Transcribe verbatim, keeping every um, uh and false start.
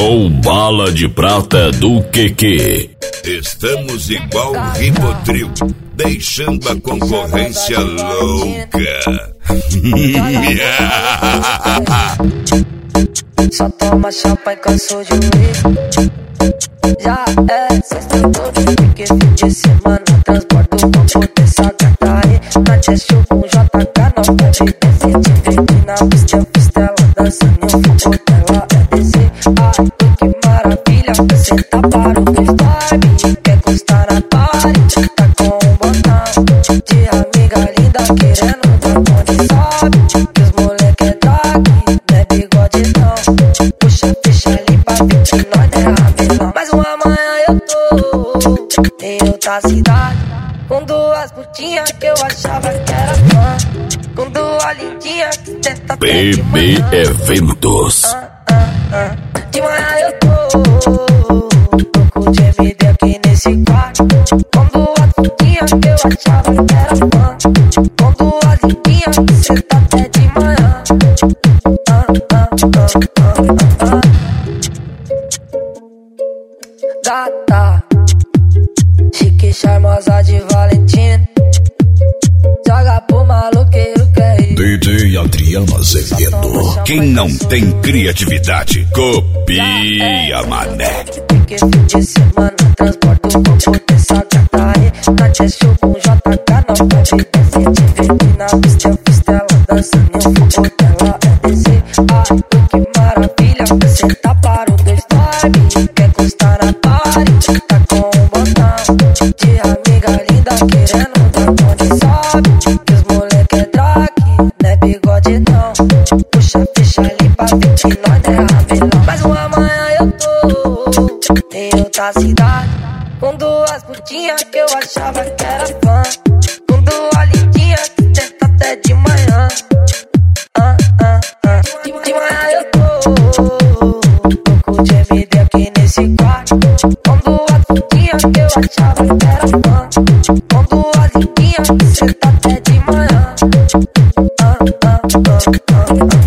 Show Bala de Prata do Q Q. Estamos igual Ribotril, deixando a concorrência louca. Só toma chapa e cansou de ouvir. Já é sexta-feira, porque fim de semana transporto com potência gata aí. Na Cheshire com J K não pode descer. Te vejo na pista, costela dançando e o fogo dela é descer. Ai, que maravilha, você tá para o freestyle. Quer encostar na party, tá com um botão de amiga linda querendo dar onde sobe. Que os moleque é drag, não é bigodidão. Puxa, fecha ali pra ver que nós não é ramelão. Mas uma amanhã eu tô em outra cidade, com duas putinhas que eu achava que era fã, com duas lindinhas que tenta B B Eventos. Ah, ah, ah. De manhã eu tô louco de M D aqui nesse quarto, com duas putinhas que eu achava que era fã, com duas lindinhas que senta até de manhã. Ah, ah, ah, ah, ah. Gata chique, charmosa de Valentina, joga pro maloqueiro que é isso. D J Adriano Azevedo. Quem não tem criatividade, copia, mané. Porque fim de semana transporto com potência gata aí. Na Cheshire com J K não pode descer. Te vejo na pista, costela dançando e o fogo dela é descer. Ai, que maravilha, você tá para o freestyle. Quer encostar na party, tá com um botão de amiga linda querendo dar onde sobe. Que os moleque é drag, não é bigodidão. Puxa, fecha ali pra ver que nós não é ramelão. Mas uma amanhã eu tô em outra cidade, com duas putinhas que eu achava que era fã, com duas lindinhas que tenta até de manhã. Ah, ah, ah. De, de manhã eu tô louco de M D aqui nesse quarto, com duas putinhas que eu achava que era fã, com duas lindinhas que senta até de manhã. Ah, ah, ah, ah, ah.